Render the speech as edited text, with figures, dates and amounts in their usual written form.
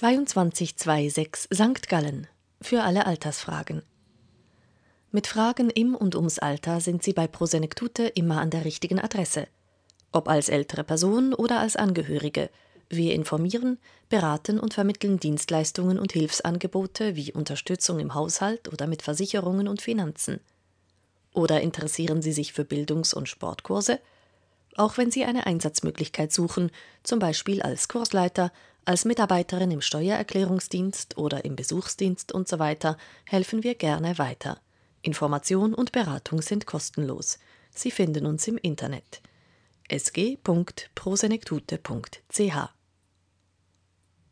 2226 St. Gallen. Für alle Altersfragen. Mit Fragen im und ums Alter sind Sie bei Pro Senektute immer an der richtigen Adresse. Ob als ältere Person oder als Angehörige. Wir informieren, beraten und vermitteln Dienstleistungen und Hilfsangebote wie Unterstützung im Haushalt oder mit Versicherungen und Finanzen. Oder interessieren Sie sich für Bildungs- und Sportkurse? Auch wenn Sie eine Einsatzmöglichkeit suchen, zum Beispiel als Kursleiter, als Mitarbeiterin im Steuererklärungsdienst oder im Besuchsdienst usw., helfen wir gerne weiter. Information und Beratung sind kostenlos. Sie finden uns im Internet sg.prosenektute.ch